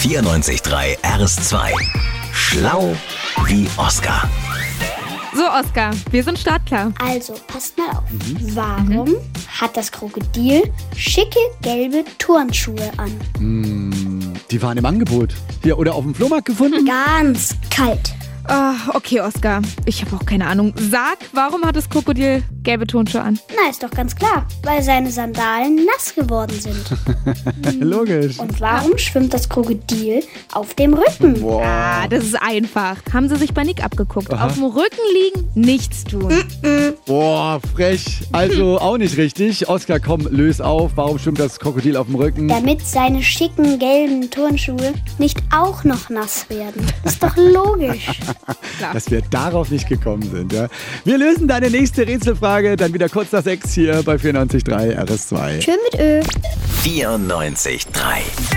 94.3 RS2. Schlau wie Oskar. So, Oskar, wir sind startklar. Also, passt mal auf. Warum hat das Krokodil schicke gelbe Turnschuhe an? Die waren im Angebot. Hier, oder auf dem Flohmarkt gefunden? Ganz kalt. Okay, Oskar, ich habe auch keine Ahnung. Sag, warum hat das Krokodil gelbe Turnschuhe an? Na, ist doch ganz klar, weil seine Sandalen nass geworden sind. Logisch. Und warum schwimmt das Krokodil auf dem Rücken? Ah, das ist einfach. Haben sie sich bei Nick abgeguckt. Auf dem Rücken liegen, nichts tun. Boah, frech. Also auch nicht richtig. Oskar, komm, löse auf. Warum schwimmt das Krokodil auf dem Rücken? Damit seine schicken gelben Turnschuhe nicht auch noch nass werden. Ist doch logisch. Dass wir darauf nicht gekommen sind. Ja. Wir lösen deine nächste Rätselfrage dann wieder kurz nach 6 hier bei 94.3 RS2. Schön mit Ö. 94.3